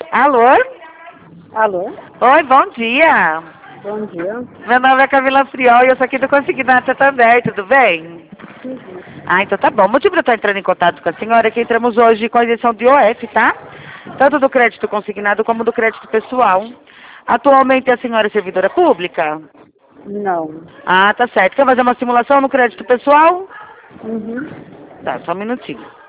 Alô? Alô? Oi, bom dia. Bom dia. Meu nome é Camila Friol e eu sou aqui do Consignata também, tudo bem? Uhum. Ah, então tá bom. O motivo de eu estar entrando em contato com a senhora é que entramos hoje com a isenção de IOF, tá? Tanto do crédito consignado como do crédito pessoal. Atualmente a senhora é servidora pública? Não. Ah, tá certo. Quer fazer uma simulação no crédito pessoal? Uhum. Tá, só um minutinho.